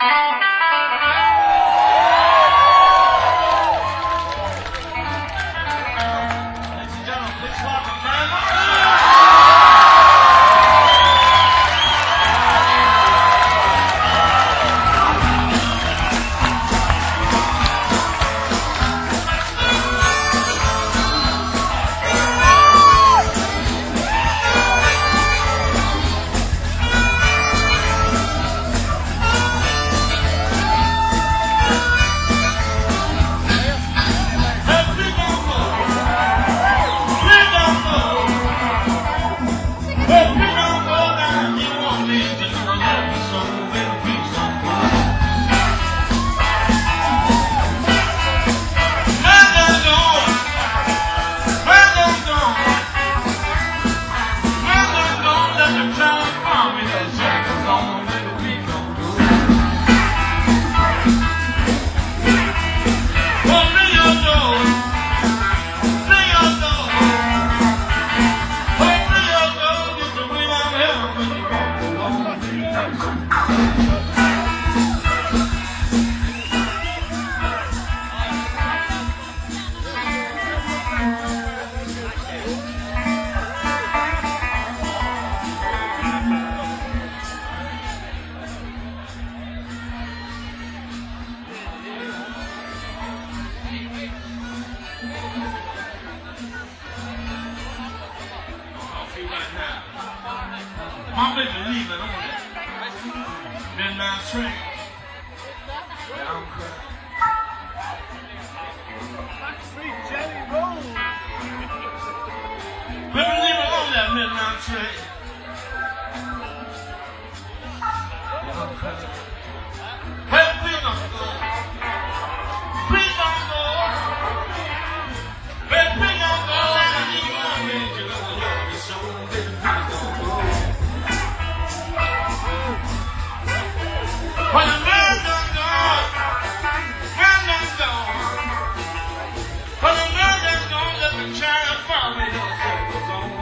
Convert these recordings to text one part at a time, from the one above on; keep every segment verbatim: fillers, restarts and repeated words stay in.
My baby leaving on that midnight train. Yeah, I'm crying. Sweet Jelly Roll. Baby leaving on that midnight train. Yeah, I'm crying. Hey, please don't go. Please don't go. Hey, please don't go. I need you on me. You know I love you so, baby, please don't go. When the man done gone, man done gone. When the man done gone, let the child follow me. Don't say it goes on.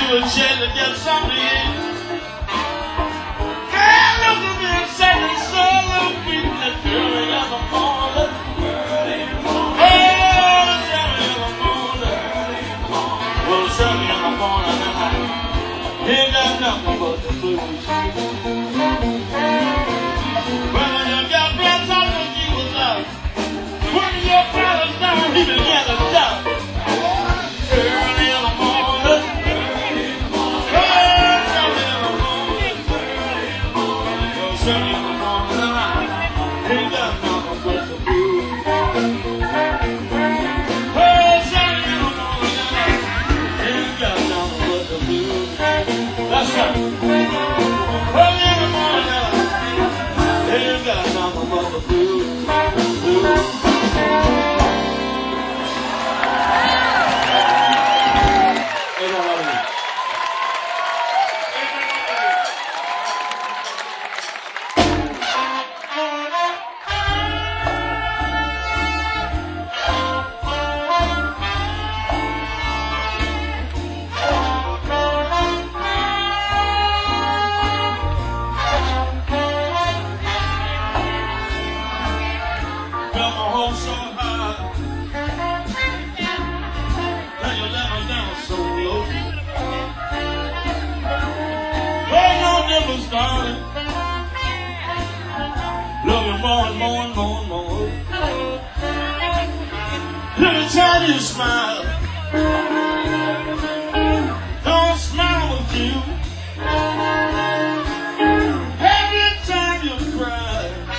a chance to get something to eat. Girl, look at me and say it's so low, beating it early in the morning. Oh, it's early in the morning. Well, it's early in the morning and I ain't got nothing but the blues. Well, when you got friends out when you was out, when your fellas down, he began to shout. Early in the morning. Oh, it's early in the morning. Well, it's early in the morning and I ain't got nothing but the blues. Oh, it's early in the morning and I ain't got nothing but the blues. That's right. Early in the morning and I ain't got nothing but the blues. Blues. So high, now you let me down so low. Ain't no difference, darling. Love you more and more and more and more. Every time you smile, don't smile with you. Every time you cry,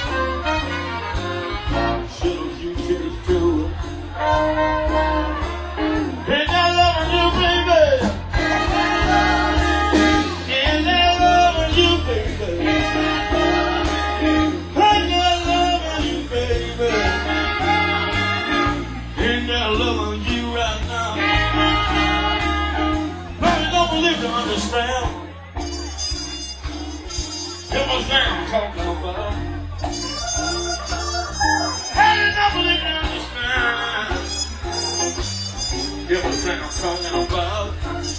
loving you right now. No, you don't believe to understand. Everything I'm talking about. Hey, you don't believe to understand. Everything I'm talking about.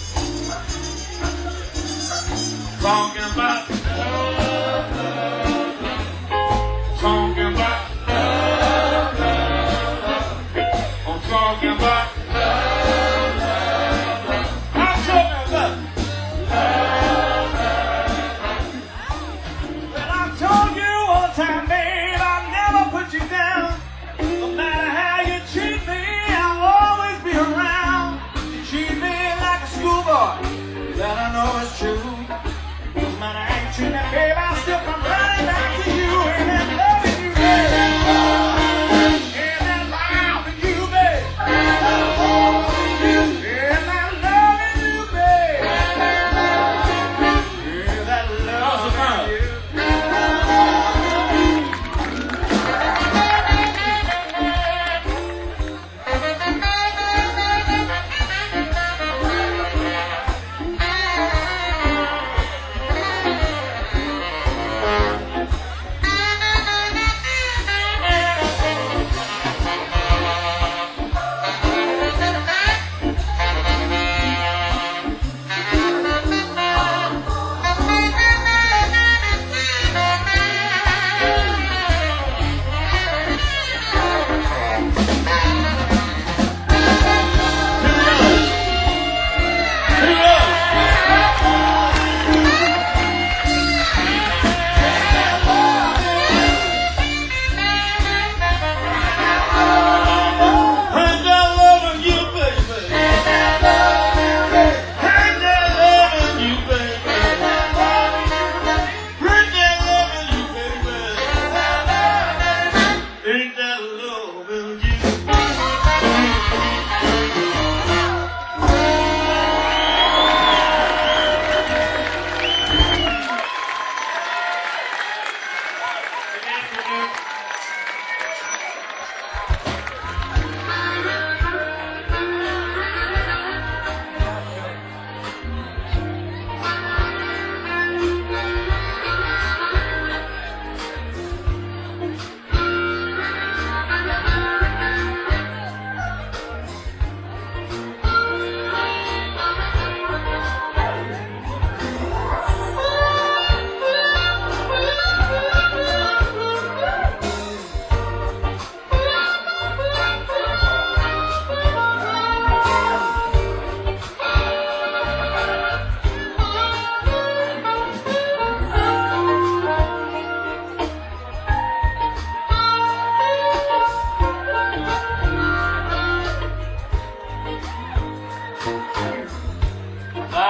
Talking about. Talking about. Talking about love, love, love. I'm talking about love, love, love. Well, I told you one time, babe, I'll never put you down. No matter how you treat me, I'll always be around. You treat me like a schoolboy, that I know is true. 'Cause my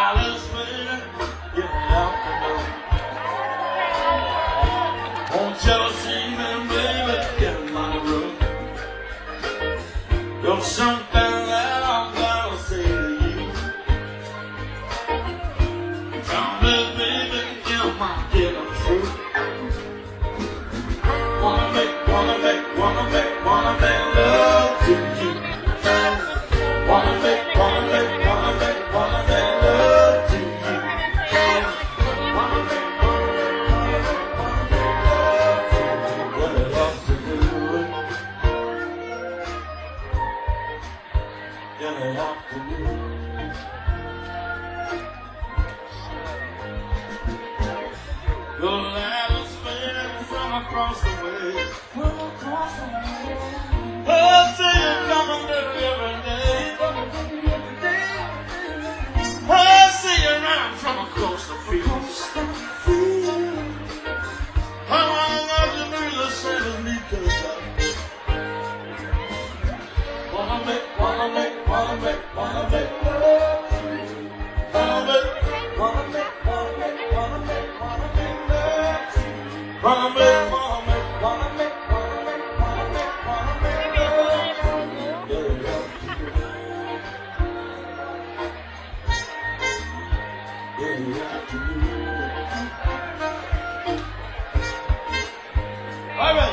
Alice, baby, get me out the door. Won't you see me, baby, get in my room. There's something that I'm gonna say to you. Tell me, baby, you might get them through. Wanna make, wanna make, wanna make, wanna make love to you. Wanna make, wanna make, wanna make, wanna make love to you. Wanna make, wanna make, wanna make, wanna make love to you. What I love to do. Yeah, I love to do. Your light is fading from across the way. From across the way. Oh, say you're coming baby every day. Oh, see you running from across the field. How long have you been the same as me? Cause I wanna make, wanna make, wanna make, wanna make love to you. Wanna make, wanna make, wanna make, wanna make, wanna make love to you. Wanna make, wanna make, wanna make, wanna make, wanna make, wanna make love to you. Yeah, love to you. Yeah, love to you. All right.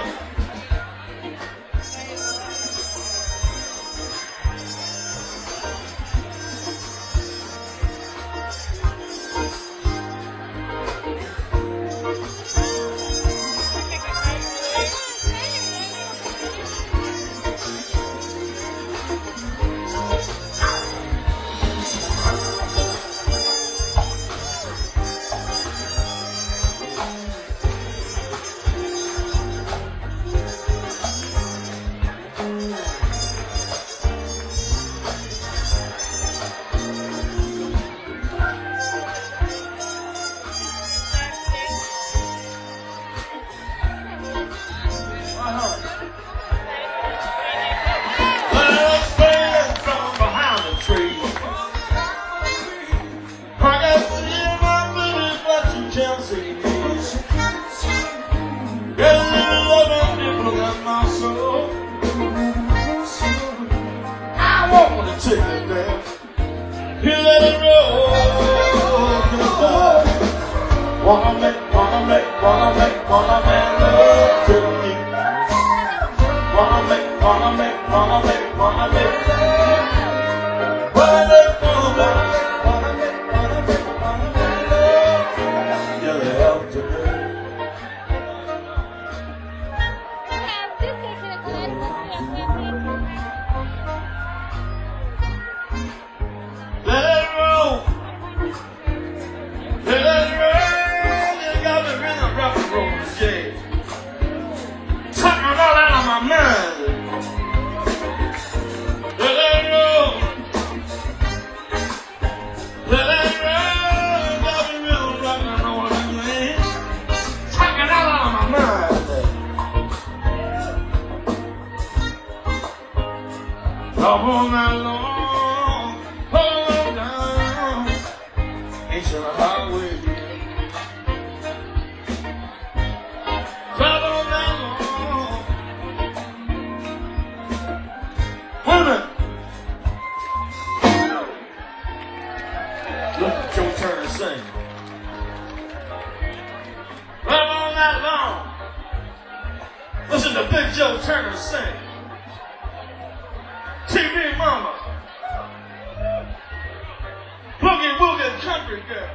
Take it down, you let it roll, 'cause I wanna make, wanna make, wanna make, wanna make love to you. Wanna make, wanna make, wanna make, wanna make love. Wanna make, wanna make, wanna make, wanna make, wanna make love. You're the help to me. Let it roll. Let it roll. You got me really rock and roll, yeah. Talking all out of my mind. Let it roll. Let it roll. Got me really rock and roll, yeah. Talking all out of my mind. All night long. It's a highway. Drive on that long. Women, look at your turn to sing. Drive on that long. Listen to Big Joe Turner sing. T V Mama. Boogie Woogie Country Girl.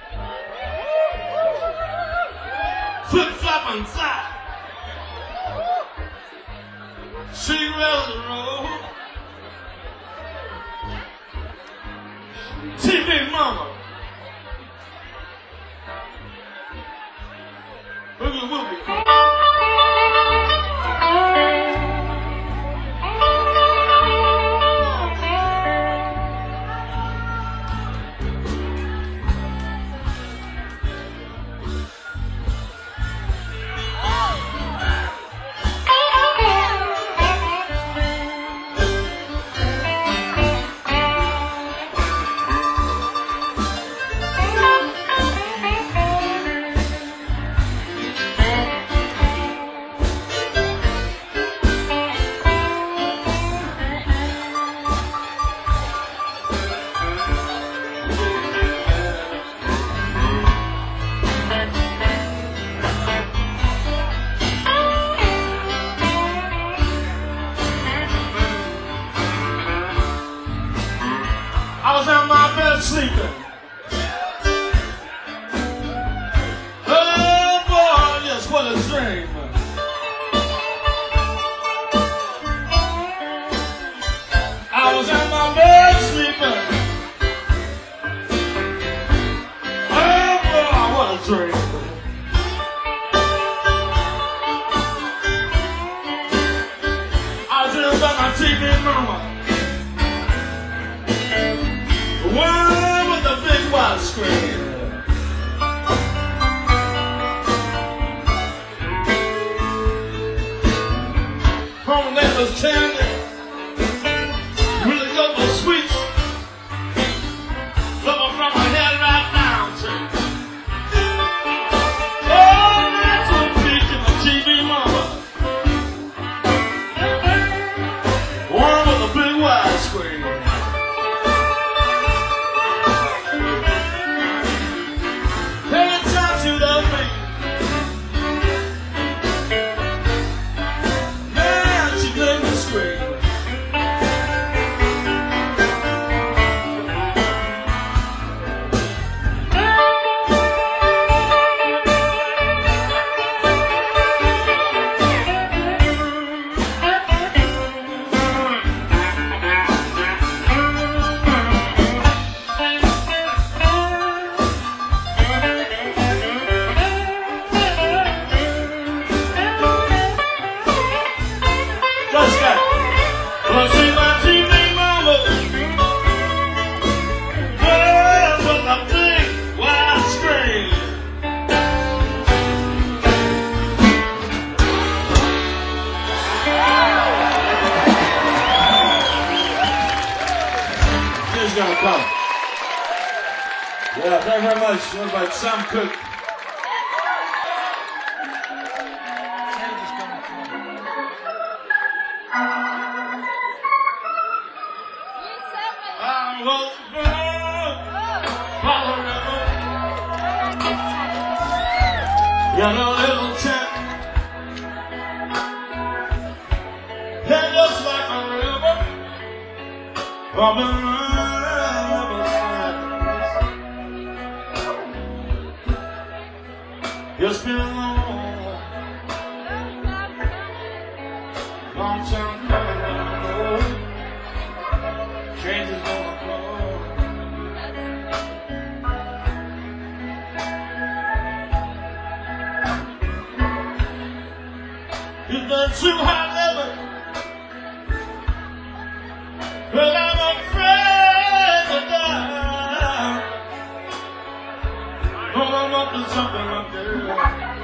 Flip flop inside. She rails the road. T V Mama. Boogie Woogie Country. string. I was in about my T V mama. One with a big wide screen. Home neighbors tell me, really love my sweets. Love her from her head right down to. Oh, that's what featured my T V mama. One with a big wide screen. Anytime she loved me, man, she made me scream. Well, she's my T V mama. Girl with a big wide screen. Here's gonna come. Yeah, thank you very much. It was like Sam Cooke. I was born by the river, yellow little tent, that looks like a river from the riverside. It's been a long, long time coming. Change is gonna come. You've been too hot living, but I'm afraid to die. Oh, I'm up to something up there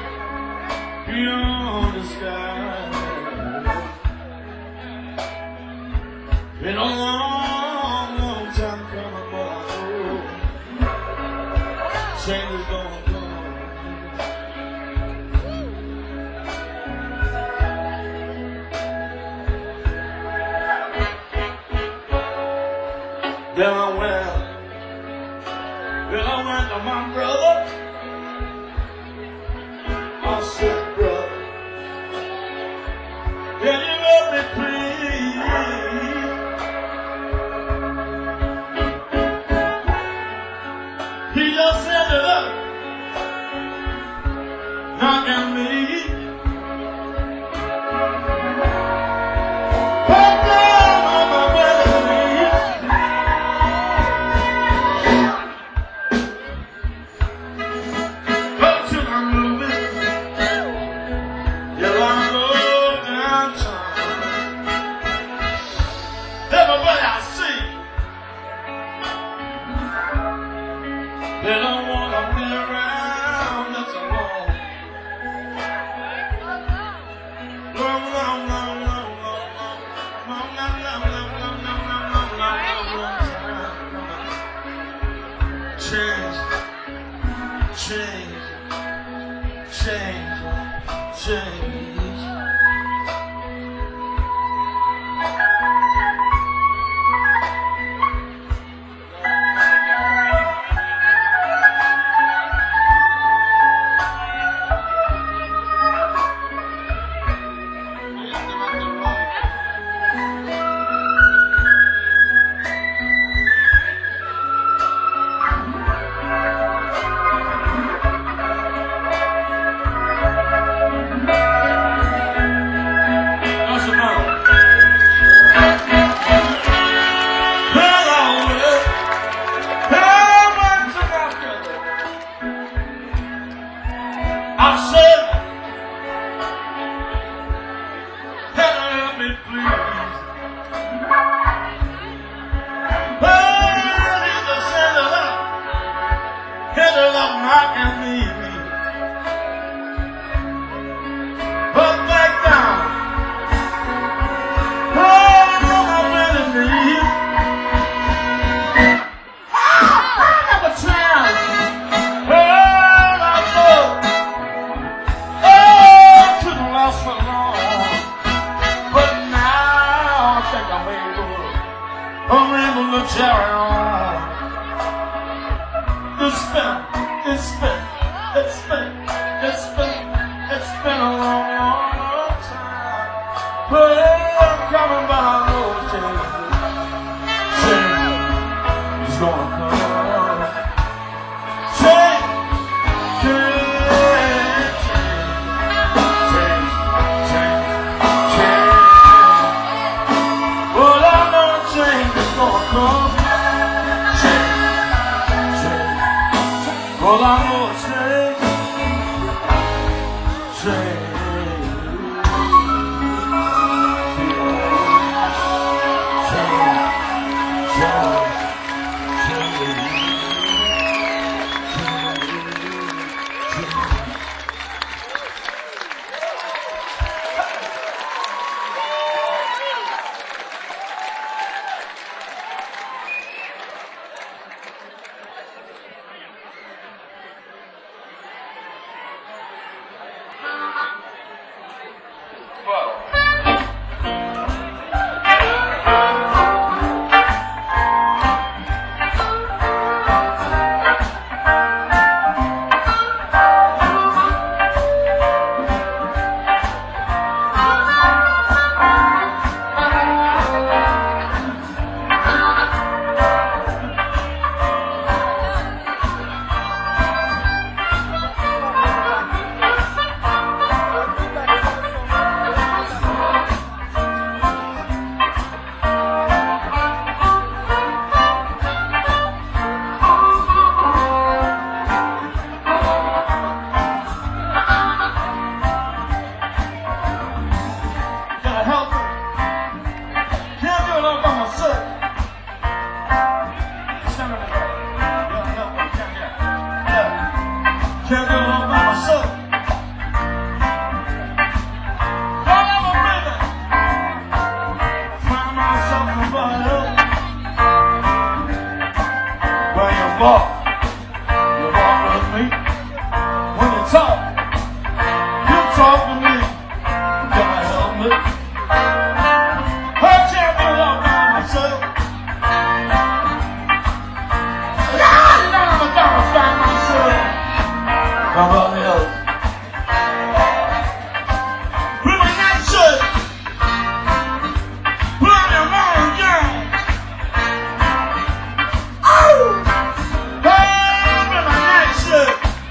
beyond the sky. Been a long, long time coming, but I know change is gonna come. Then I went, then I went to my brother. I said, brother, can you let me please? He just set it up, knocking me. Put down on my belly. But till I'm moving, yeah, I go downtown. Everybody I see, they don't wanna be around us alone. Long, long, long, long, long, long, long, long, long, long, long, long, long, long, long time. Change, change, change, change. hit it up, knock and leave me. Put back down. Oh, my really knees. Oh, I have a chance. Oh, I know. Oh, couldn't last so long. But now I think I'm able. I'm able to carry on. It's been, it's been, it's been, it's been, it's been a long, long, long time. Well, I'm coming, but I know it's change. Change is gonna come. Change, change, change, change, change. Well, I know change is gonna come. All I know is change, change, can't do it all by myself. All I'm a rhythm. Find myself somebody else. Where you walk, you walk with me. When you talk, you talk with me. You gotta help me. I can't do it all by myself. I'm gonna find myself. Somebody else. With my night shirt. Put on your morning gown. Oh! Hey, with my night shirt.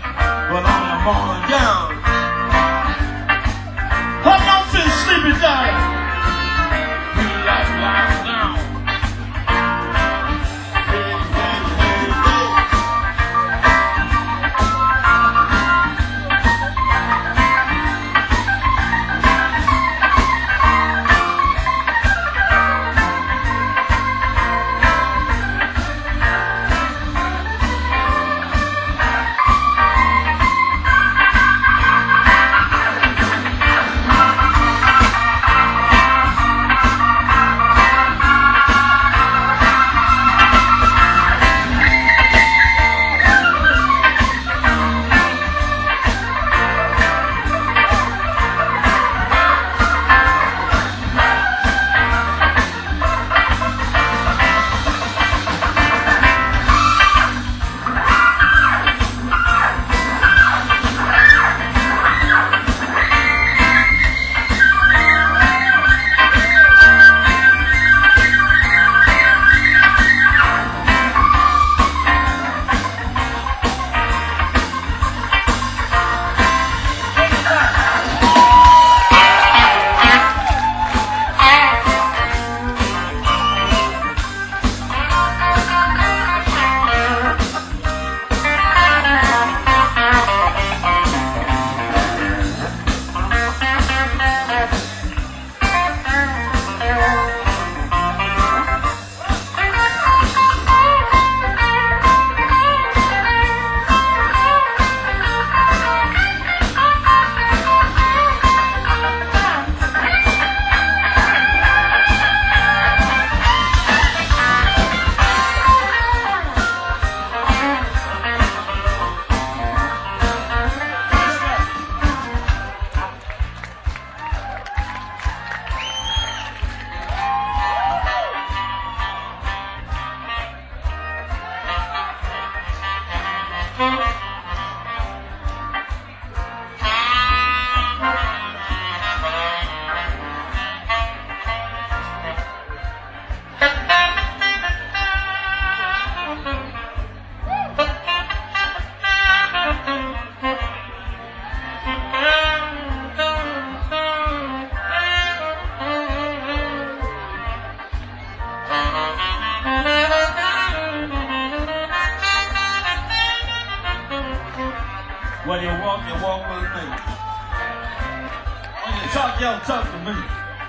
When you walk, you walk with me. When you talk, you talk to me.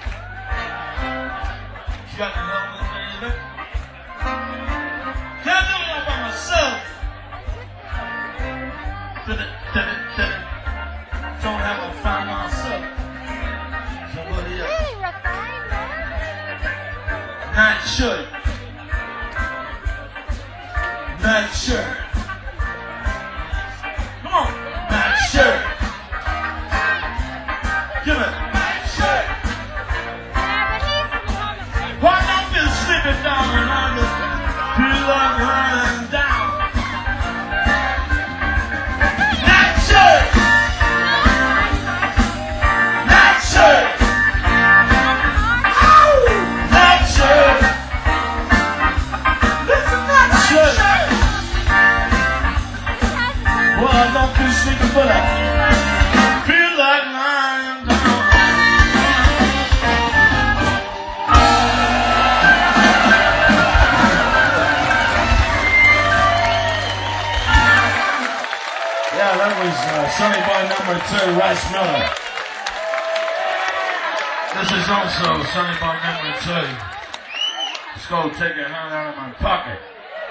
You got to love me, baby. Can't do it all by myself. Did it, did it, did it. Don't have to find myself. Somebody else. Night shirt. Night shirt. Come on. Night shirt. Give it. Night shirt. Why don't you slip it down and I just feel like running down? Night shirt. Night shirt. Night shirt. Listen, night shirt. Well, I don't feel sleepy, but I feel like lying down. Yeah, that was uh, Sonny Boy number two, Rice Miller. This is also Sonny Boy number two. Let's go take a hand out of my pocket.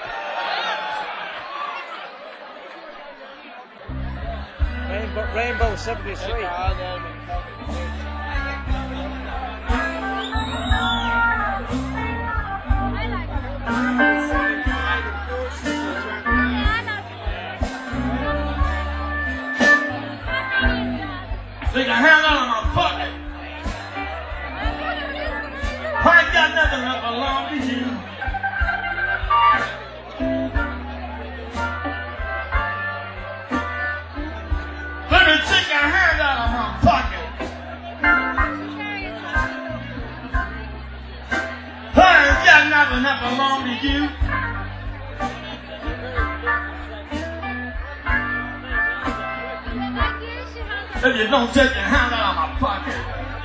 Rainbow, Rainbow seventy-three. Take a hand out of my pocket. I ain't got nothing that belong to you. Let me take a hand out of my pocket. I ain't got nothing that belong to you. If you don't take your hand out of my pocket,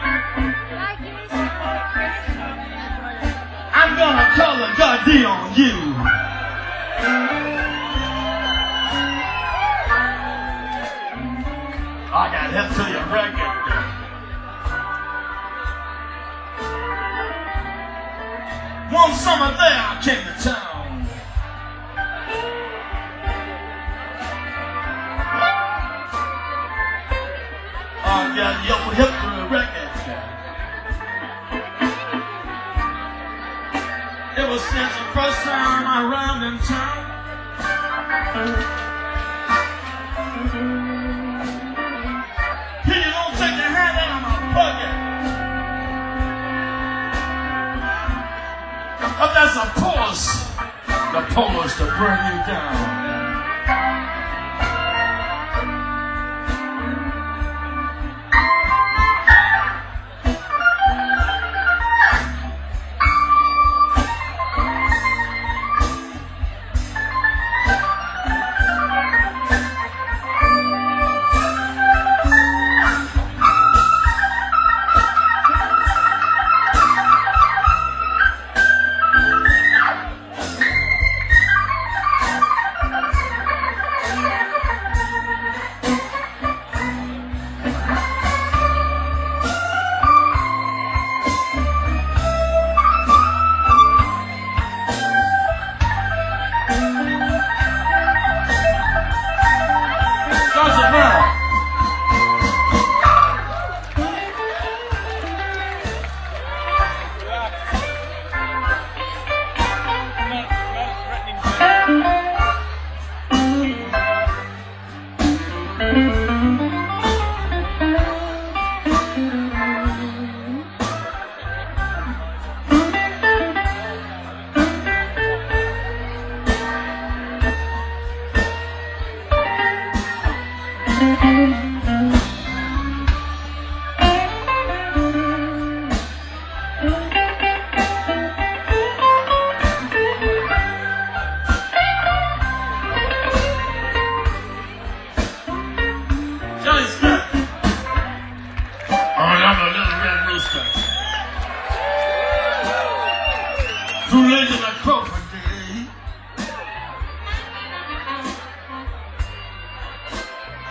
I'm gonna call the goddamn on you. I got hip to your record. One summer there I came to town. I got your hip to the record. Ever since the first time I rhymed in town, here you don't take your hand out of my pocket. Oh, that's a pulse. The pulse to bring you down.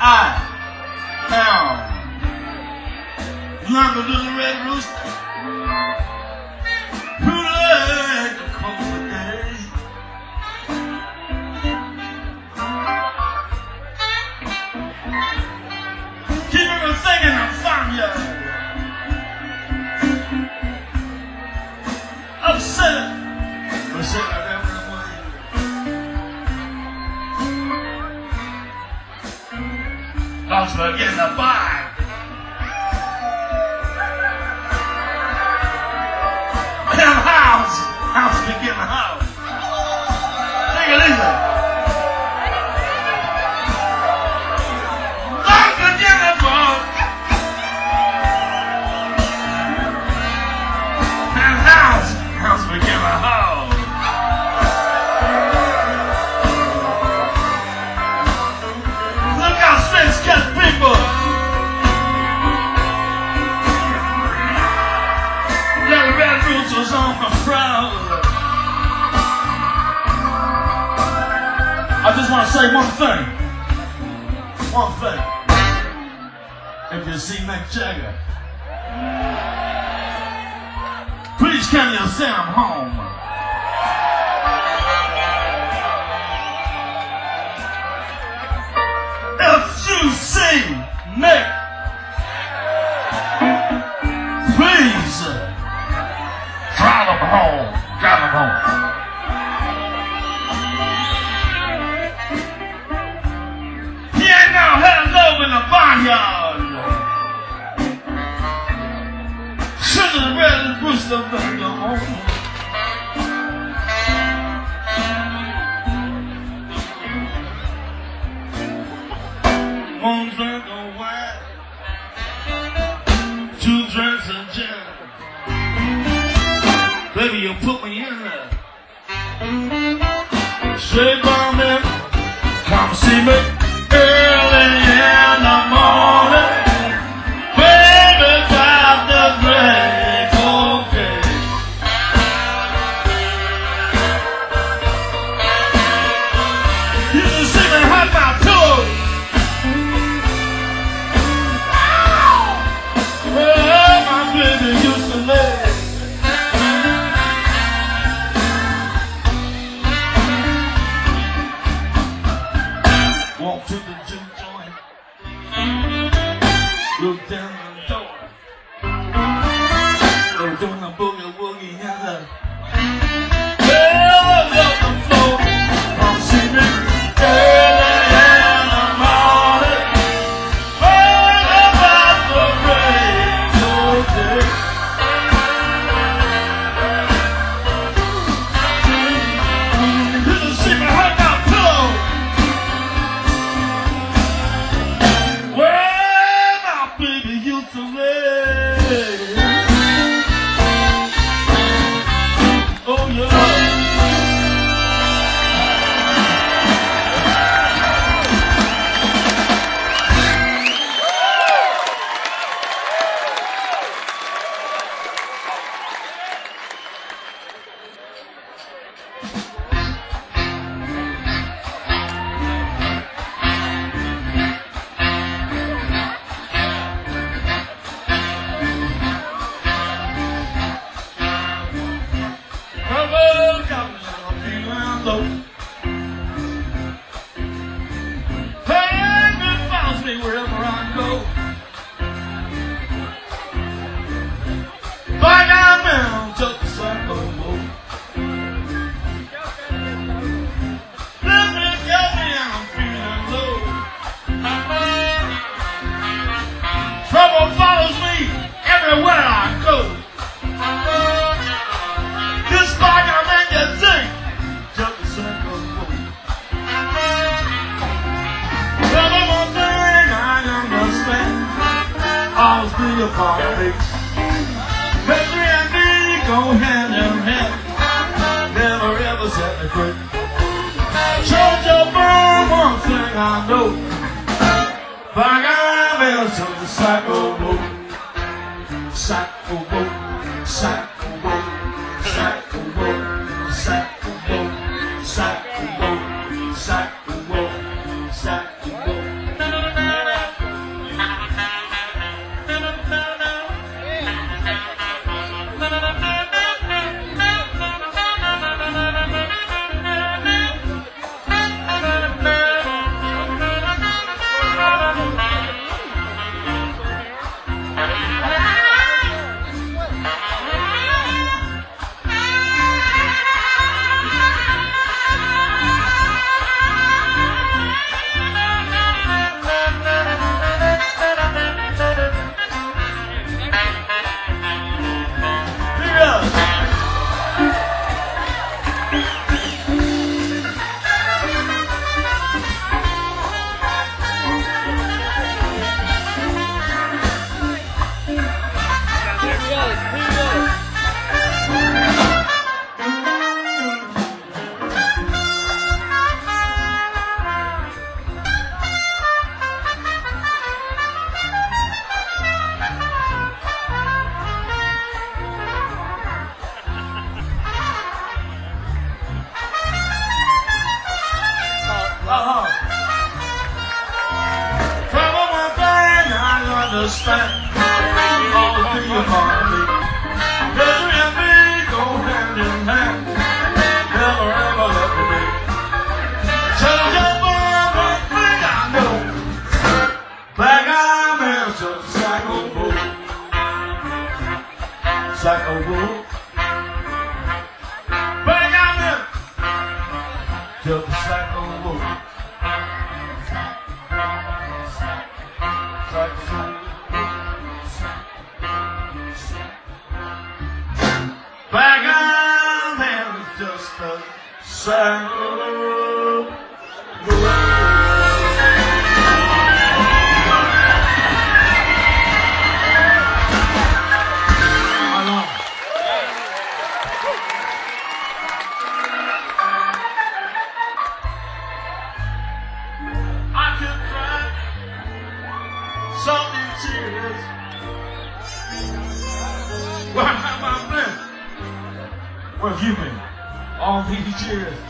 I am younger than the red rooster, who like the cold day. Keep me thinking I'm from you. Upset, upset like everyone. Lost for getting a buy. House, house begin a house. Take it easy. Lost for getting a buy. And house, house begin a house. Look how Spence cut people. Little red roots was on my proud. I just want to say one thing. One thing. If you see Mick Jagger, please come here and say I'm home. If you see Mick, please drive him home. Drive him home. He ain't now had love in the barnyard. Sugar the red and Brewster back home. One drink of wine, two drinks of gin. Baby, you put me in there. Say, Bobby, come see me early in the morning. Baby, drive the drag, okay. You can see me hot my toes. Well, my baby used to lay. Walk to the juke joint, look down the door, look down the boogie woogie and the hell of the floor. Come see me early in the morning, all about the rainbow day. You can see me hang out pillow. Well, my baby used to lay. Oh, yeah. Wherever I go, like I'm in just a circle. Let me get me, I'm feeling low. Trouble follows me everywhere I go. Just like I'm in your thing, just a circle. Tell me one thing I understand. Always be a part of me. Misery and me go hand in hand. Never ever set me free. Church your burn, one thing I know. Like I'm in to the cycle boat. Cycle boat, cycle boat, cycle boat, cycle boat, cycle boat, cycle boat, cycle boat. understand all through your heartbeat. Misery and me go hand in hand. Never ever let me be. Tell your mom one thing I know. Black eyed man's just a psycho bull. Psycho bull. Black eyed man, just a psycho bull. Black eyed man is just a psycho bull. I could cry so many tears. Where have I been? Where have you been all these years?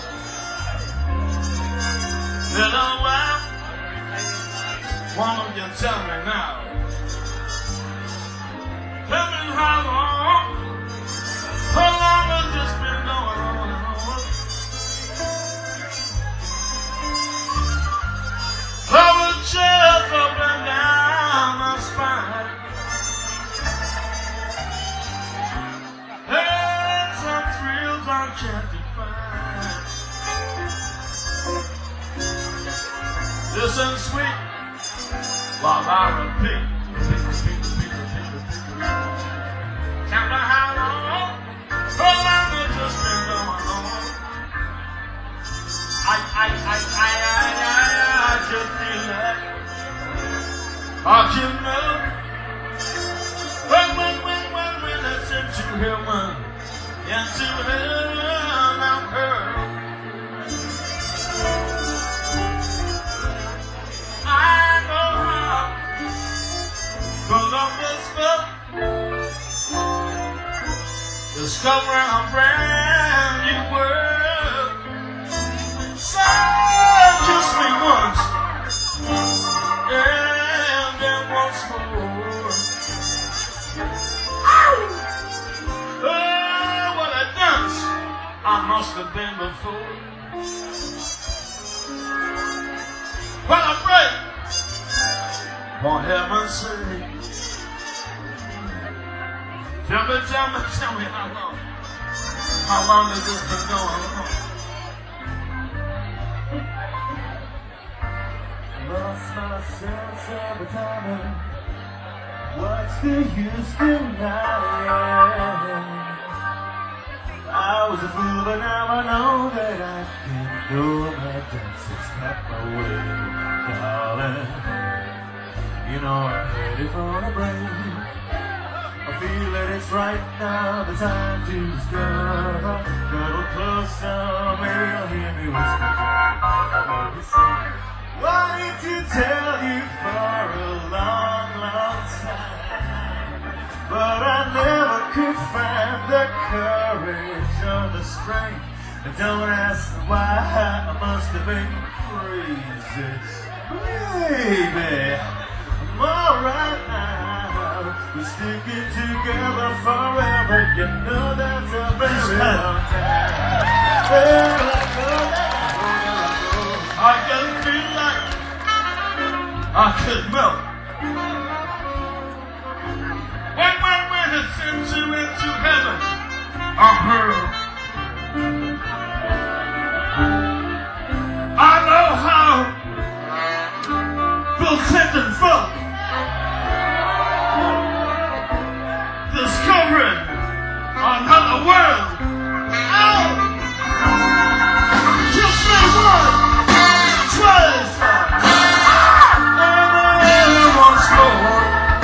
Little while, why don't you tell me now? Tell me how long, how long has this been going on? I will chills up and down my spine. And some thrills I can't define. Listen, sweet, while I repeat. Tell me how long, how long has this been going on? I, I, I, I, I, I, I just feel it. I can know. When, when, when, when, when I sent you here, when into hell I'm hurt. I know how Columbus felt. Discovering a brand new world. So kiss me once, and then once more. Oh, what a dance I must have been before. What a break, for heaven's sake. Tell me, tell me, tell me how long, how long has this been going on? Lost my sense of time. What's the use denying? I was a fool, but now I know that I can do my dances cut my way, darling. You know I'm ready for a break. I feel that it's right now, the time to discover. Cuddle closer, maybe you'll hear me whisper. Wanted to tell you for a long, long time, but I never could find the courage or the strength. And don't ask why, I must have been crazy. Baby, I'm alright now. We're sticking together forever. You know that's a very long time. Well, I know that. I can feel like I could melt. When, when, when it sends you into heaven, I'm hurt. I know how Bill Clinton felt. Discovering another world. Oh! Just say one. Twice, and then once more.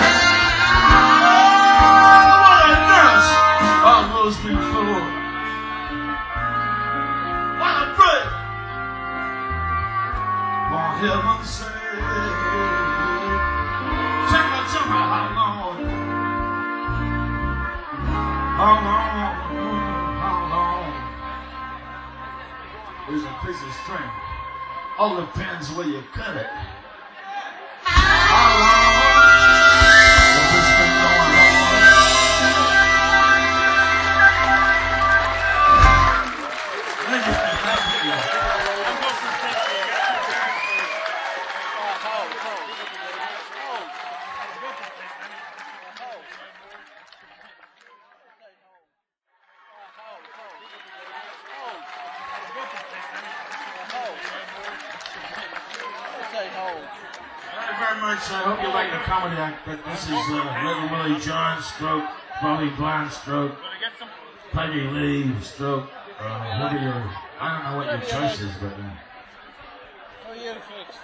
Oh, what a nurse I was before. What a break, for heaven's sake. Tell me, tell me how long, how long, how long is a piece of string? All depends where you cut it. How long? old. Thank you very much. I hope you like the comedy act, but this is uh, Little Willie John stroke, Bobby Bland stroke, Peggy Lee stroke, uh, whatever your, I don't know what your choice is, but uh, Oh, you first.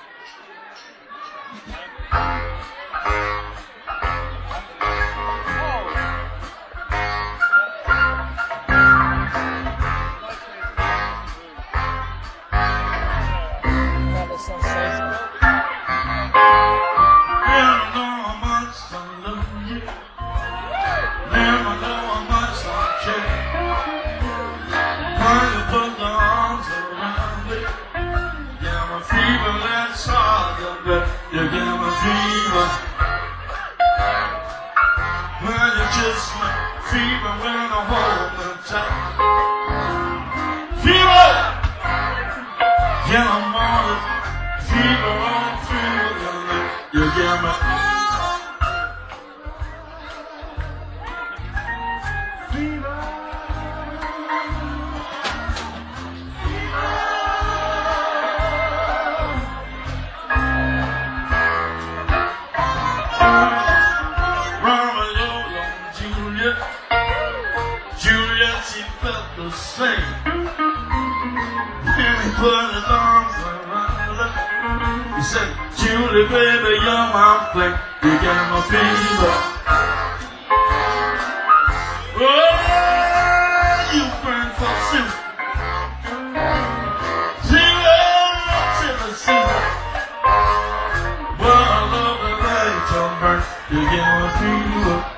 you give me fever. When you kiss me, fever when I hold me tight. Fever! Yeah, I'm on it. Fever on fever. You give me fever. Juliet, she felt the same. When he put his arms around her, he said, Julie, baby, you're my flame. You got my fever. Oh, you burn for soup. Zero to the sea. Well, I love the way you burn. You get my fever.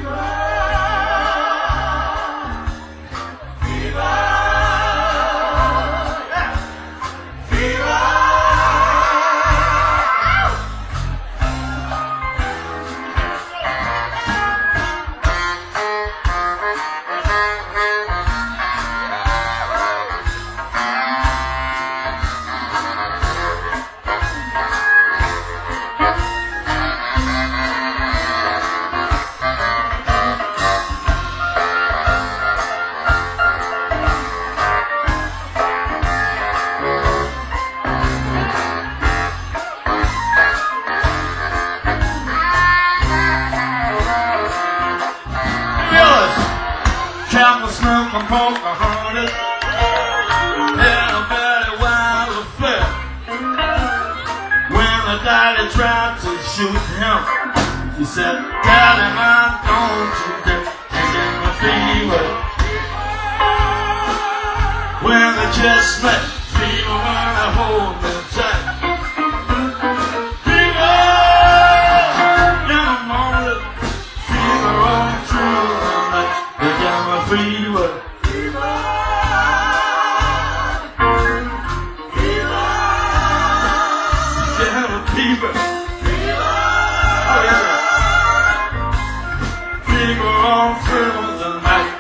Captain Smith from Pocahontas had a very wild affair. When the daddy tried to shoot him, she said, Daddy, I'm going to death. Taking my fever. When they just met, fever when they hold me tight. Fever! Yeah, I'm on it. Fever all through the night. They got my fever. Fever. Fever. They have a fever. Fever. Oh, yeah. Fever all through the night.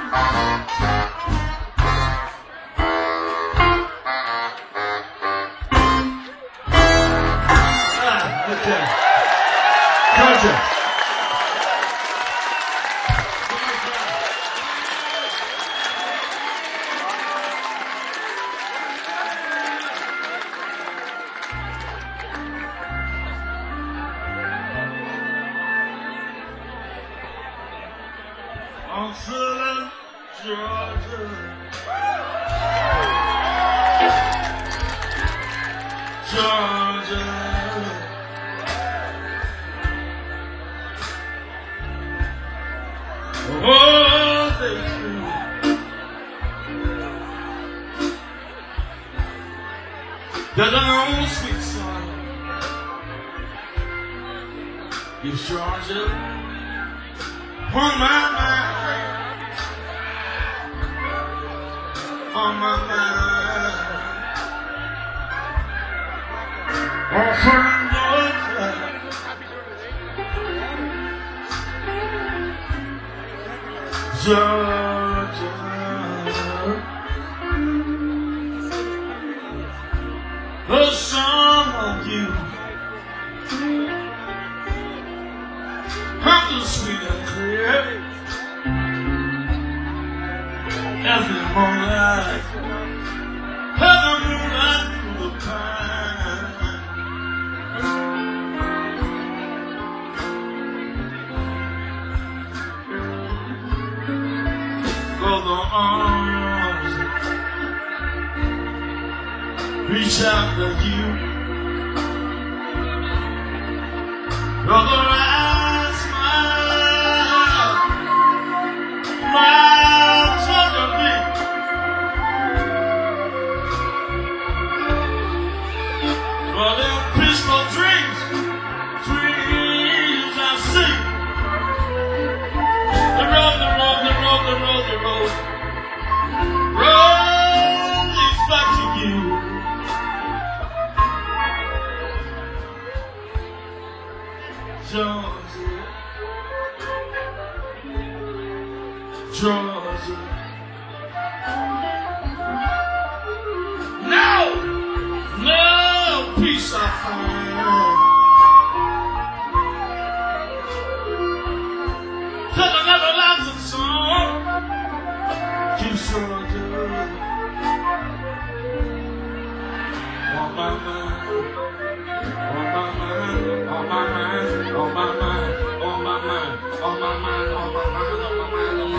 Ah, okay. Gotcha. I'm feeling Georgia, Georgia. Oh, they feel that old sweet song gives Georgia on my mind, on my mind. Oh, from Georgia, Georgia, the song of you, I'm just sweet and clear. As the moonlight, as the moonlight through the pine. out to you. Brother, I smile, my tenderly. For them peaceful dreams, dreams I see. The road, the road, the road, the road, the road. Road leads back to you. Georgia, Georgia. No, no peace I find. Till another lasting song keeps Georgia on my mind, on my mind, on my mind, on my mind, on my mind, on my mind, on my mind, on my mind, on my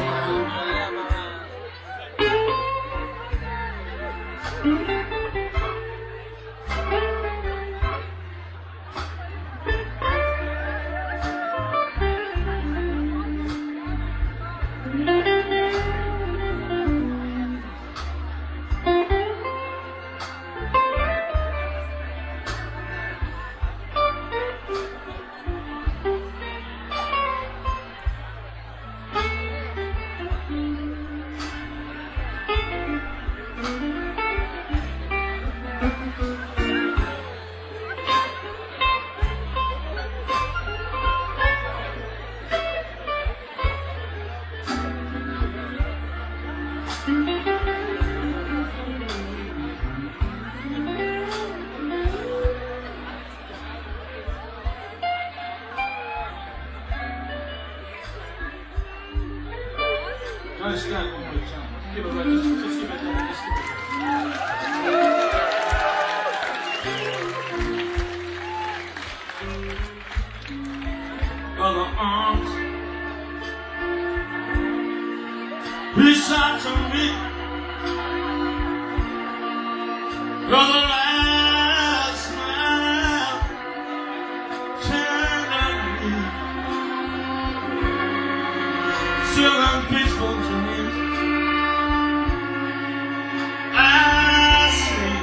Nice guy, one more time. Give it right, just, just give it that, just give it that. Other arms reach out to me. Brother, I smile tenderly. Still I'm peaceful dreams I see.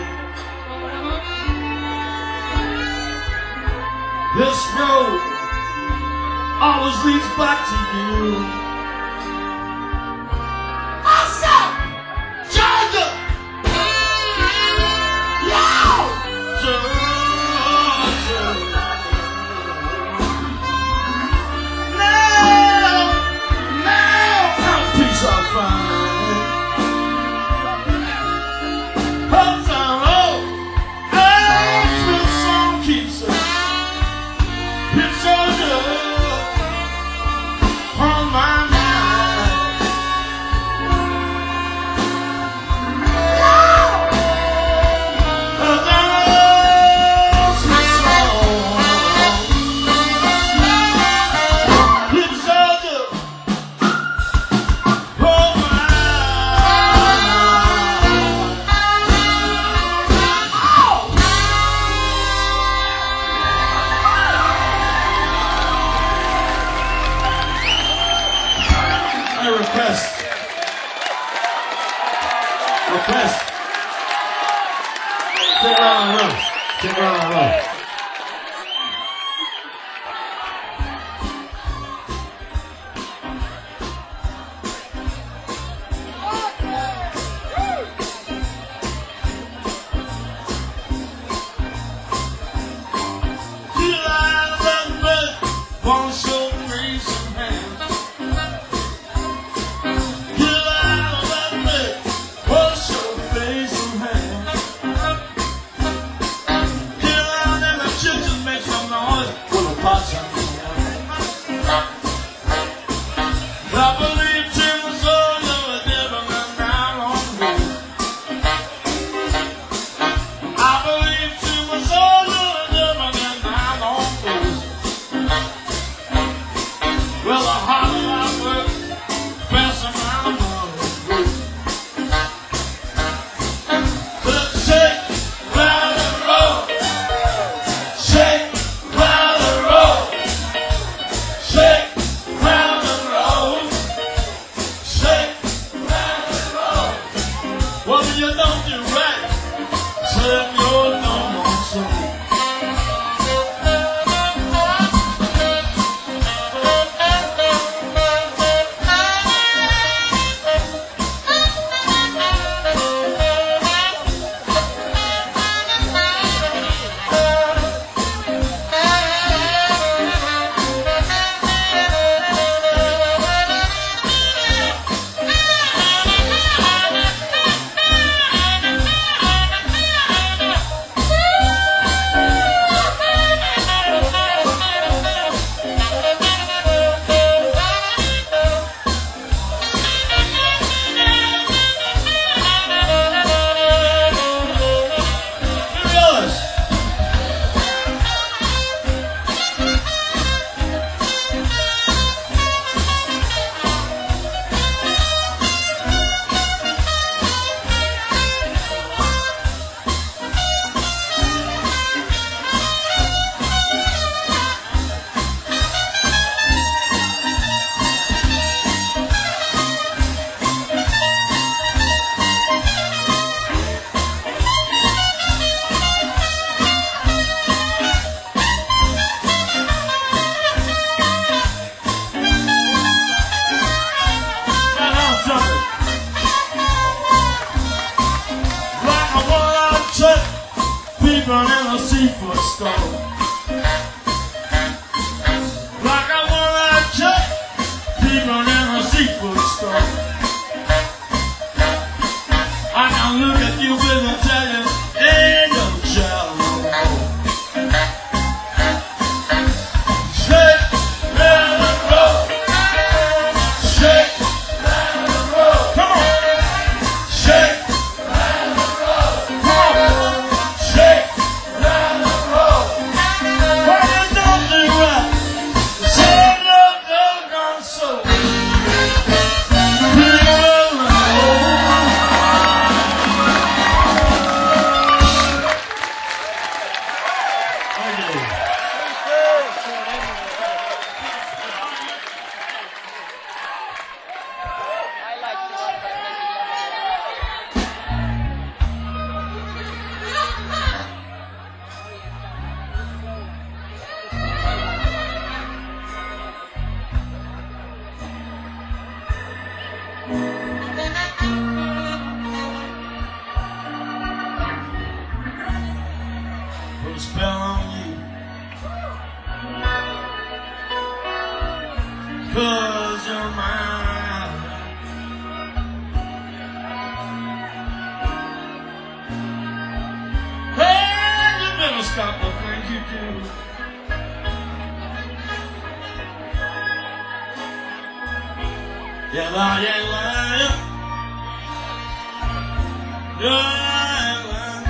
This road always leads back to you. Awesome! Georgia! Yeah! Georgia! Now, now, now, peace I find. Hopes are low, hopes the song keeps us. It's Georgia on my mind. Request. Request. Sit around and run. Sit around and run. One soul raise some hands. I believe Tim was all over there, but now on me. I believe Tim was all over there, but now on me. I like this one, Put a spell on you, 'cause you're mine. Hey, you better stop the things you do. Yeah, lie, yeah, lie. Yeah, lie.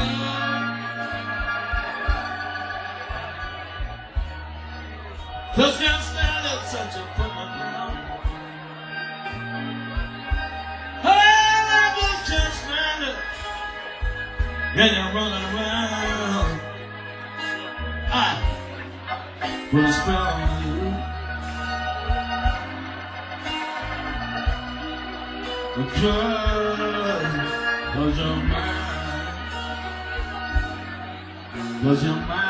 Cause can't stand it, such a woman now. Hey, I just can't stand it. Yeah, you're running around. I put a spell on you, because, cause you're mine. Cause you're mine.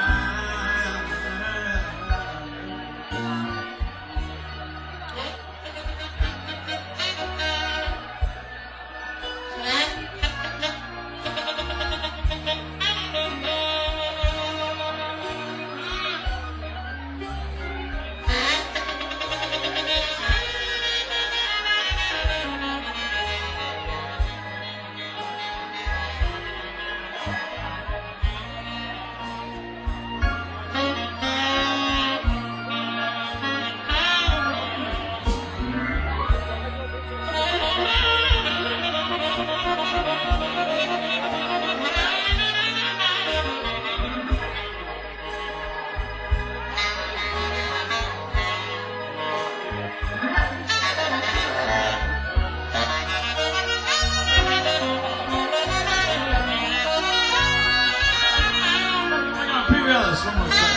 One more time.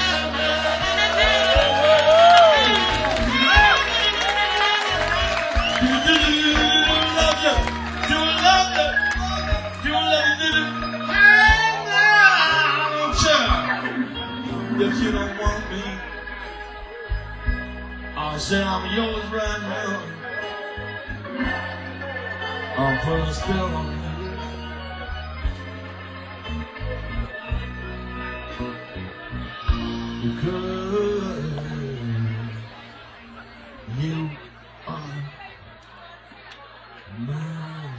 Do you love you? Do you love you? Do you love you? If you don't want me, I'll say I'm yours right now. I'll put a spell on you. Because you are mine.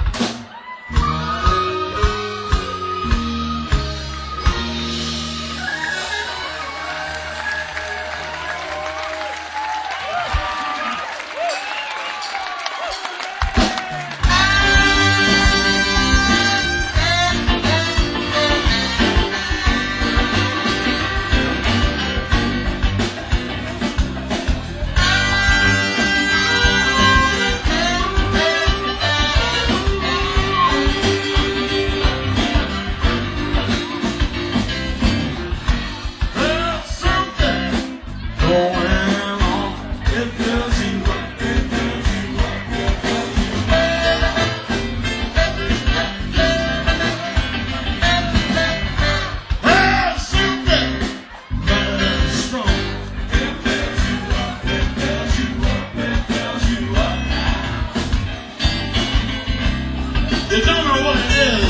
You don't know what it is.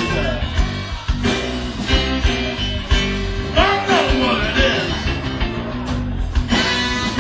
Don't know what it is.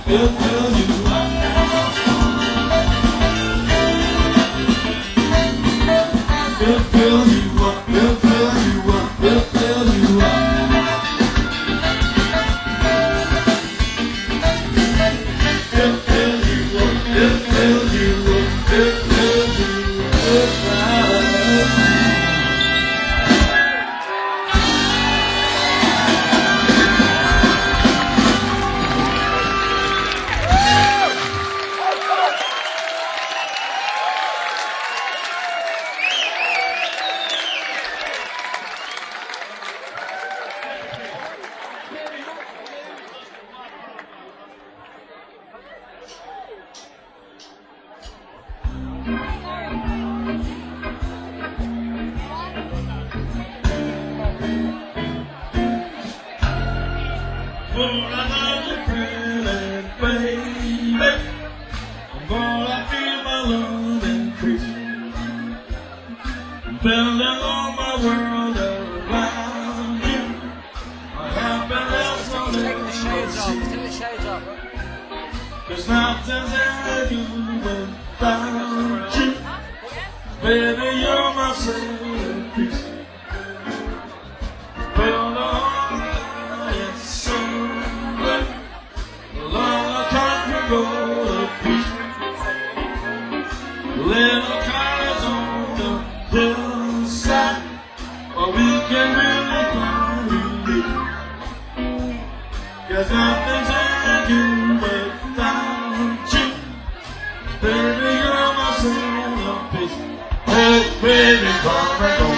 We'll fill you up. We'll fill you up. We'll fill you up. We'll fill you up. We'll fill you up. We'll fill you up. We'll fill you up. Building all my world around you. My happiness will Take the shades off. Take the shades off. Cause nothing's ever good without you. Baby, you're my centerpiece. Build on it's so good. Along a country road of peace. Little cars on the hillside, where we can really find relief. Cause nothing's ever good without you. Baby, you're my centerpiece. Hey, baby, come and go.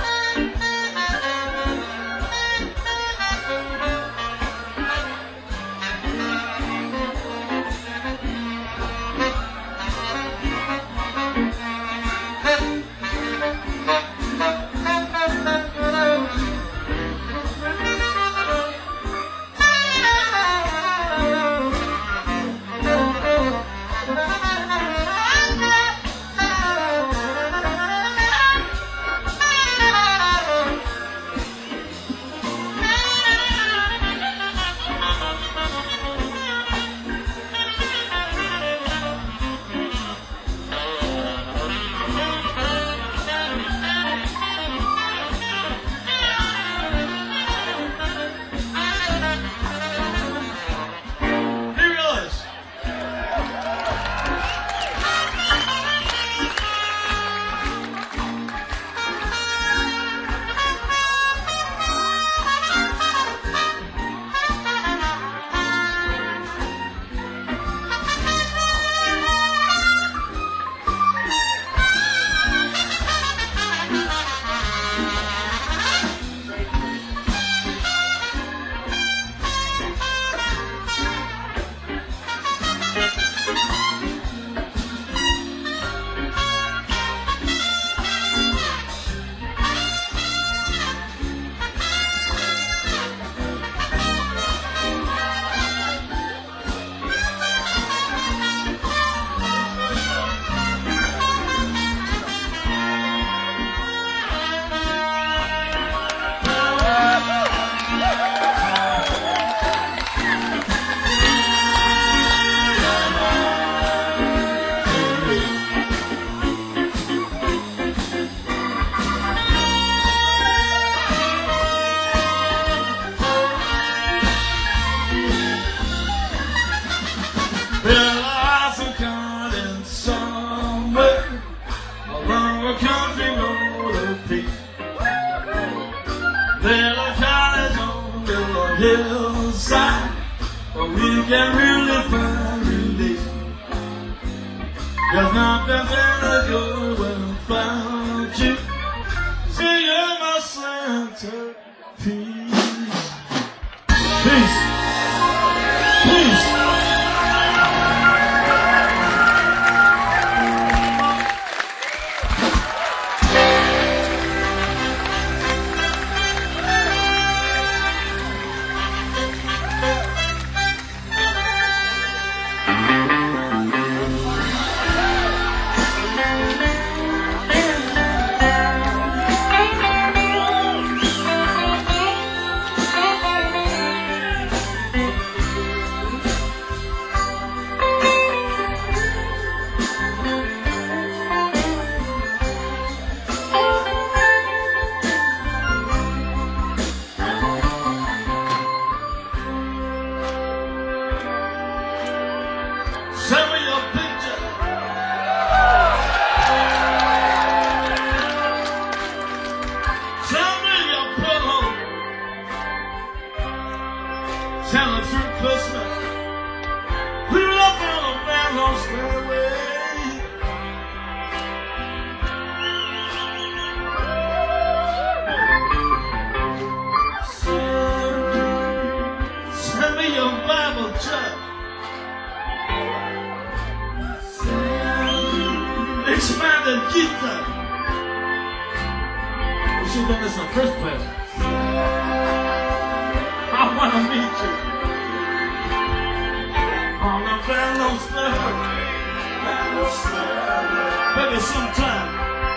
Realize I'm coming somewhere along a country road of peace. Little cottage on the hillside, where we can really find relief. Cause nothing's ever good without you. See, you're my centerpiece. Peace. Peace. Jesus. We should have done this in the first place. I want to meet you. On the Van Stairway. Maybe sometime.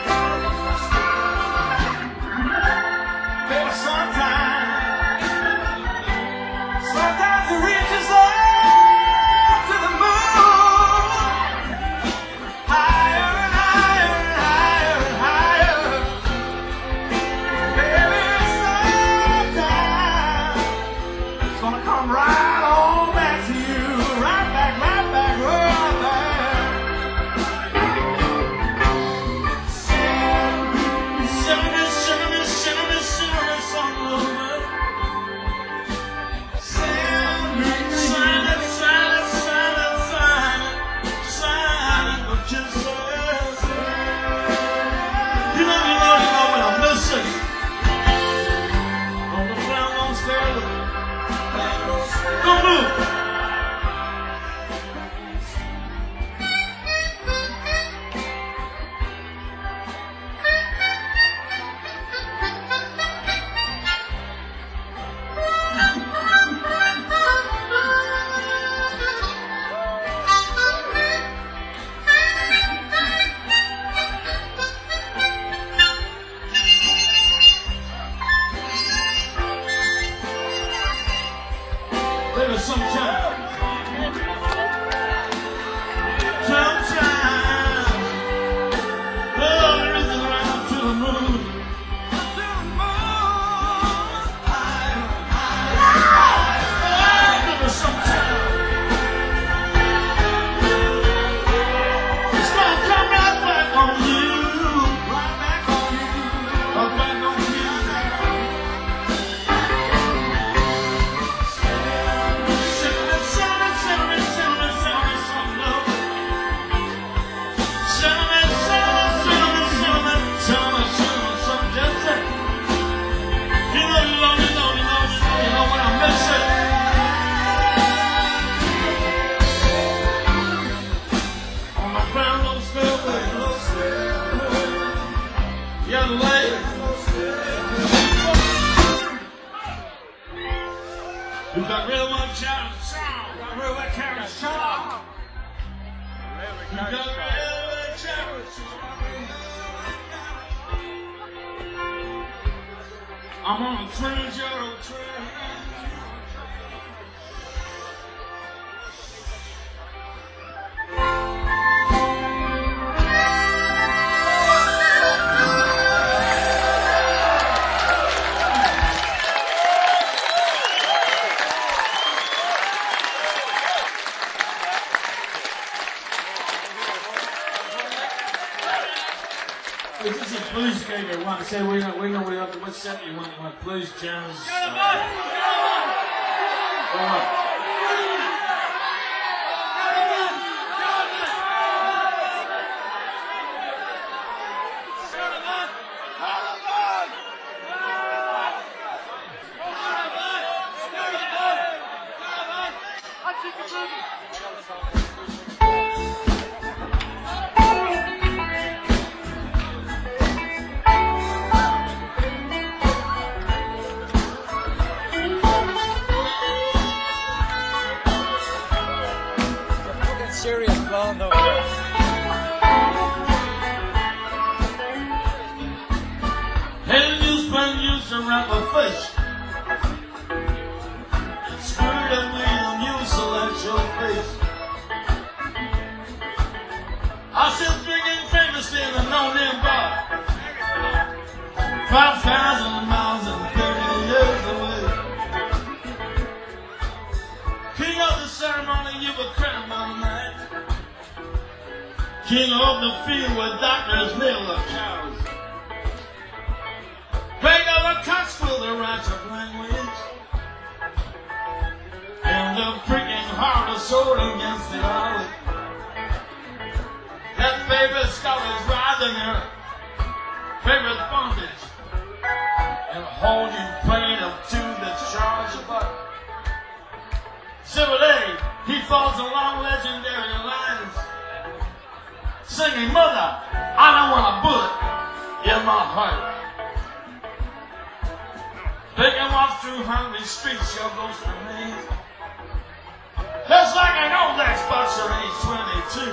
Maybe sometime. Sometimes it reaches up to the moon. Higher and higher and higher and higher. Maybe sometime it's gonna come right on back to you. Right back, right back, right back. Send me, send me, send me, send me some love. Send me, sign it, sign it, sign it, sign it, sign it, but just say, you know, you know, you know what I'm missing. On the ground, on stairway. Don't move. Maybe sometime, sometime, love is around to the moon, to the moon. Maybe sometime, it's gonna come right back on you, right back on you, right back on you. Young lady, you got real one challenge. Got real one challenge. You got real one challenge. I'm on a treasure train. This is a blues gig I want to say we know we know we have what set you want, you want blues jazz. Uh, Serious blonde over there. Hell, you spend use around my face. Screwed up me on you, select your face. I still drinking famously in the no-name bar. Five thousand miles and thirty years away. King of the ceremony, you were crowned on the night. King of the field where doctors nail the cows. Bang of the Cotswold, the rights of language. And the freaking heart of sword against the olive. That favorite scholars riding their favorite bondage. And hold you plain up to the charge of buck. Civil A, he falls along legendary lines. Singing, mother, I don't want a bullet in my heart. Taking off through hungry streets, your ghost remains. Just like an old Xbox at age twenty-two.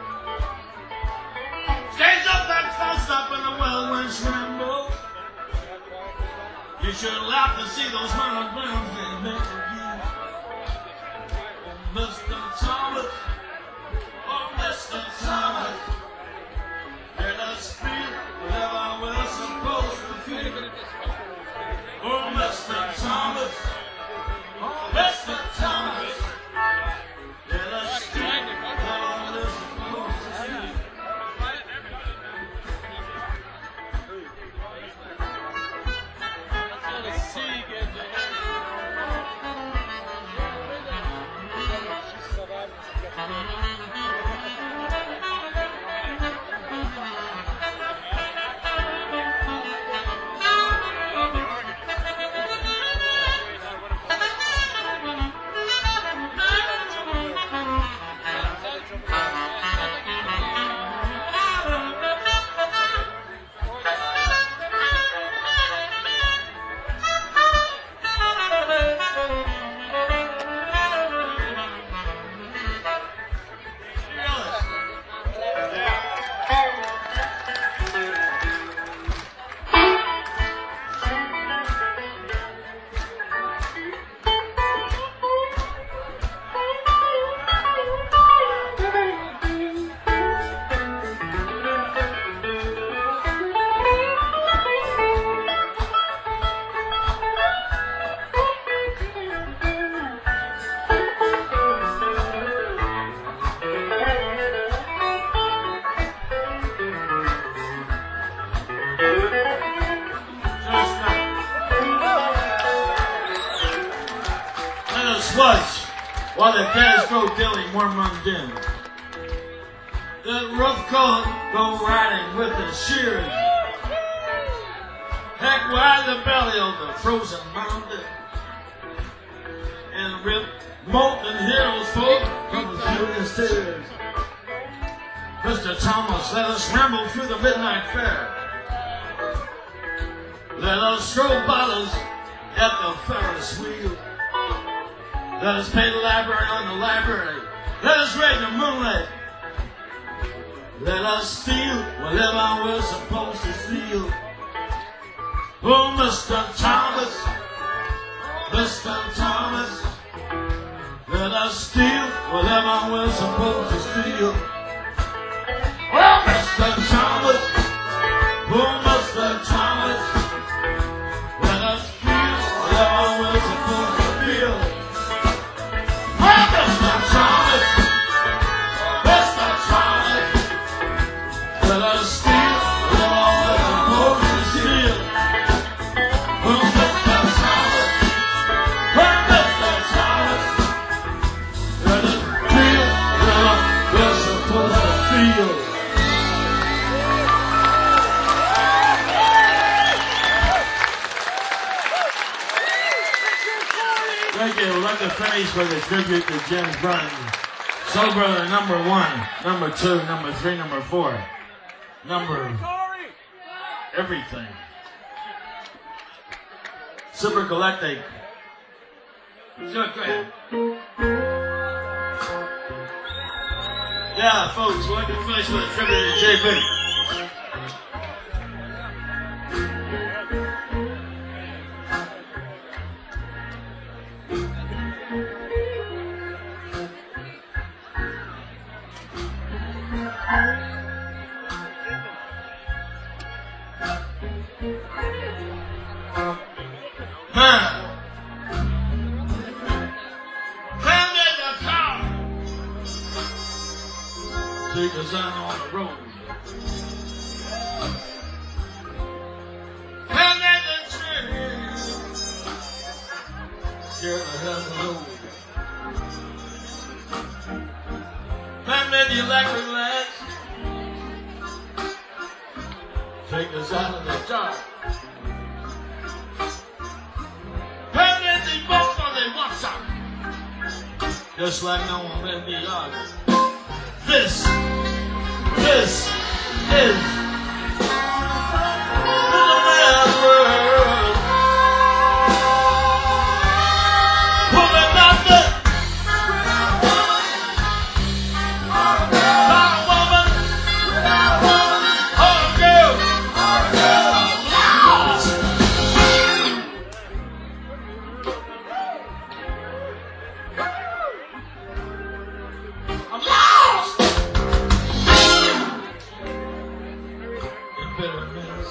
Stays up that fussed up in the whirlwinds ramble. You should laugh to see those monograms they make of you. Oh, Mister Thomas, oh, Mister Thomas, let us feel whatever we're supposed to feel. Oh, Mister Thomas, oh, Mister Thomas, let us feel whatever we're supposed to feel. Watch while the cats go killing more mundane. The rough coat go riding with the shears. Heck, why the belly of the frozen mountain? And rip molten heroes folk from the furious tears. Mister Thomas, let us ramble through the midnight fair. Let us throw bottles at the Ferris wheel. Let us pay the library on the library. Let us raid the moonlight. Let us steal whatever we're supposed to steal. Oh, Mister Thomas, Mister Thomas, let us steal whatever we're supposed to steal. Oh, Mister Thomas, oh, Mister Thomas, let us feel whatever we're supposed to feel. Let us steal all that's supposed to steal. Oh, Mister Thomas, oh, Mister Thomas, let us feel what we're supposed to feel. Thank you. We'd like to finish with a tribute to James Brown. Soul Brother number one, number two, number three, number four. Number everything. Super Galactic. Sure, go ahead. Yeah, folks, we'd like to finish with a tribute to J B. Because I'm on the road. Come at the train. Scared the hell of the road. Come at the electric lights. Take us out of the dark. Come at the boats on the water. Just like no one in the yard. This, this is little man's world. Woman, nothing. Not a woman. Or a girl. Lost. I'm lost. In bitterness.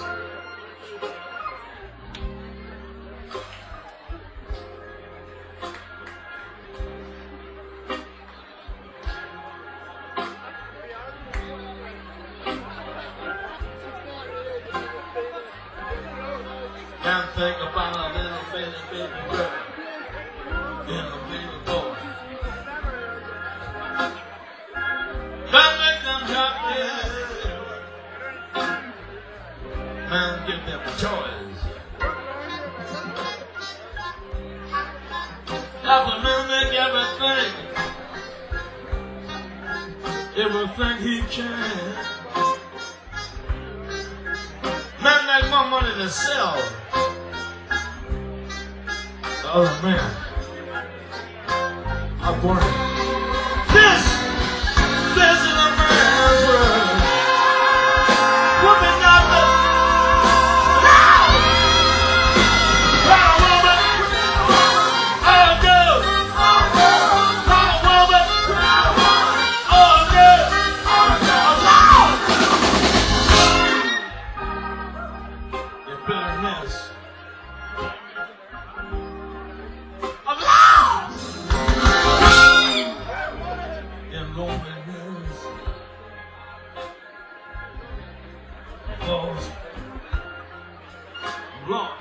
Can't think about a little baby, baby girl and a baby boy. That make them happy. Man, give them a choice. That's a man make everything, everything he can. Man make more money to sell. The other man, I'm born. This, this is a man's world. Woman, nothing. Not a woman. Oh, girl. Not a woman. Oh, girl. Your bitterness. I'm lost in loneliness. Lost. I'm lost.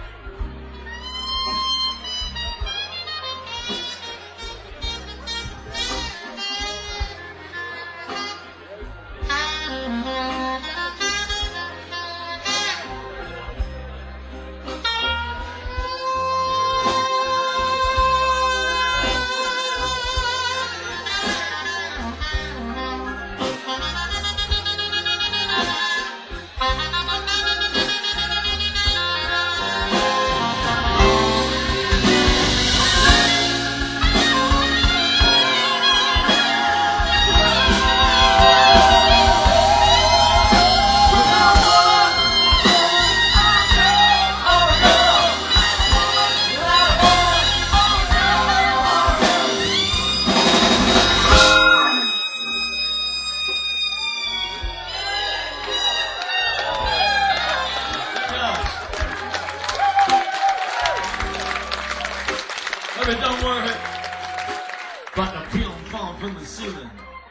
Baby, don't worry about the peel falling from the ceiling.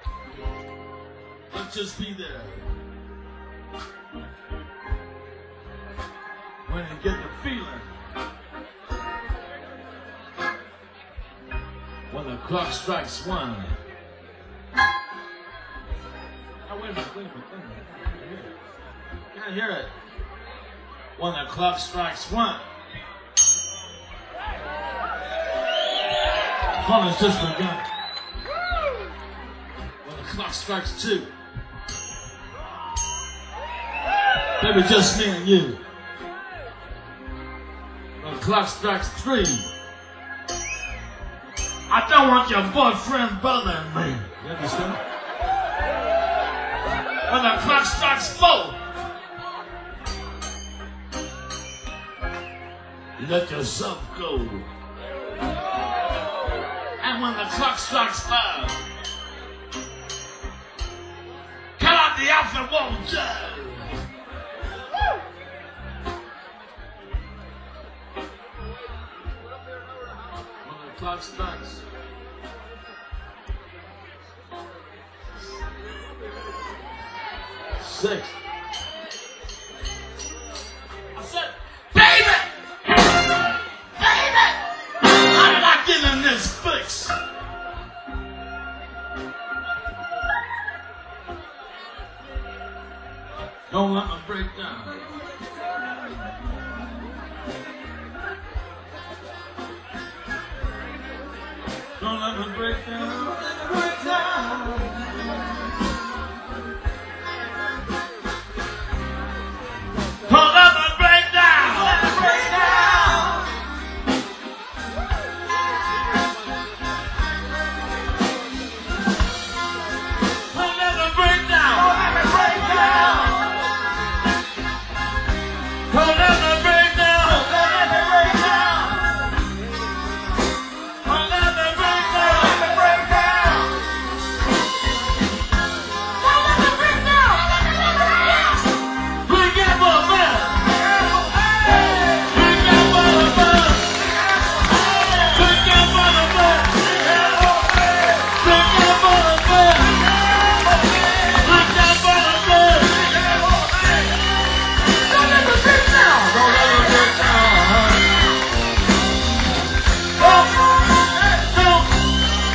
Let's just be there. When you get the feeling. When the clock strikes one. Oh, wait a minute, wait a minute, wait a minute. I can't hear it. When the clock strikes one. Fun has just begun. When the clock strikes two. Maybe just me and you. When the clock strikes three. I don't want your boyfriend bothering me. You understand? When the clock strikes four. You let yourself go. And when the clock strikes five, cut out the outfit, won't you? When the clock strikes six, I said, baby! Baby! How did I get in this fix? Don't let me break down. Don't let me break down. Break down.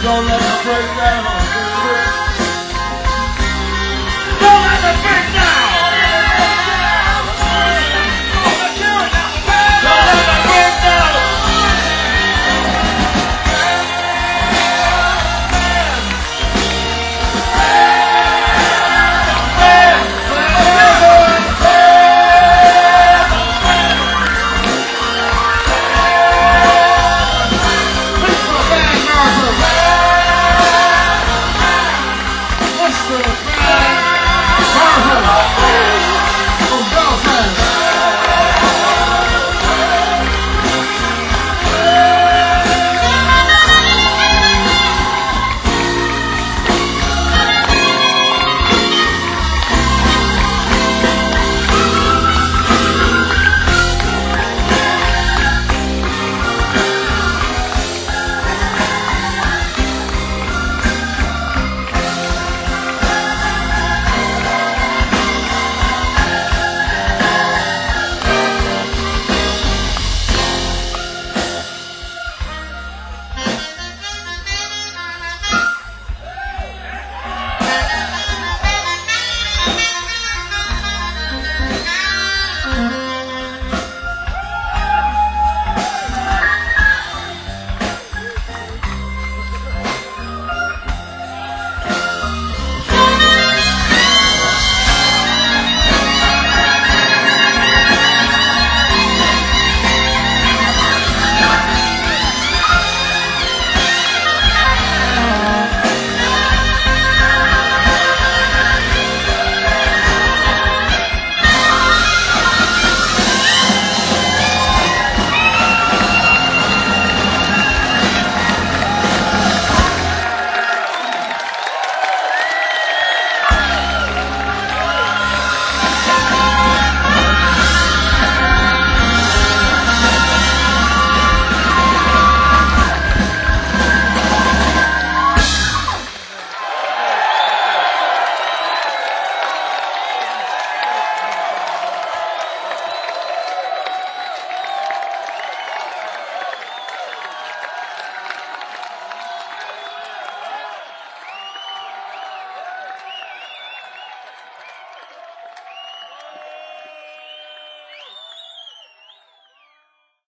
don't let her break down.